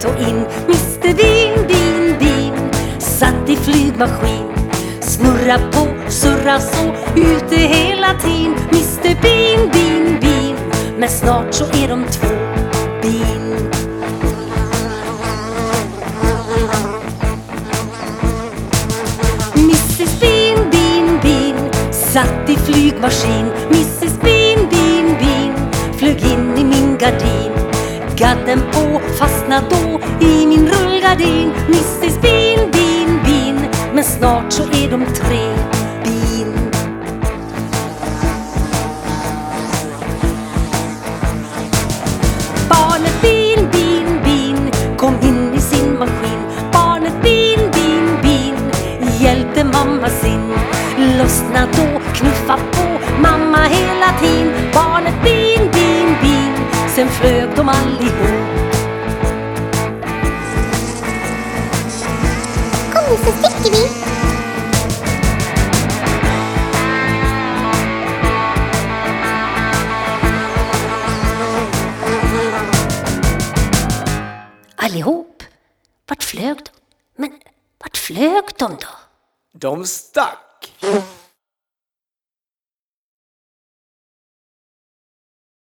ut och in. Mr Bean, Bean, Bean satt i flygmaskin. Snurra på, surra så, ute hela tiden. Mr Bean, Bean, Bean, men snart så är de två bin. Mrs Bean, Bean, Bean satt i flygmaskin. Mrs Bean, Bean, Bean flög in i min gardin. Gadden på, fastnade då i min rullgardin. Mrs Bean, Bean, Bean, men snart så är de tre bin. Barnet Bean, Bean, Bean kom in i sin maskin. Barnet Bean, Bean, Bean hjälpte mamma sin. Lossna då, knuffa på mamma hela tiden. Barnet Bean, Bean, Bean, sen flög de allihop. Kom nu så sticker vi. Allihop? Vart flög de? Men vart flög de då? De stack.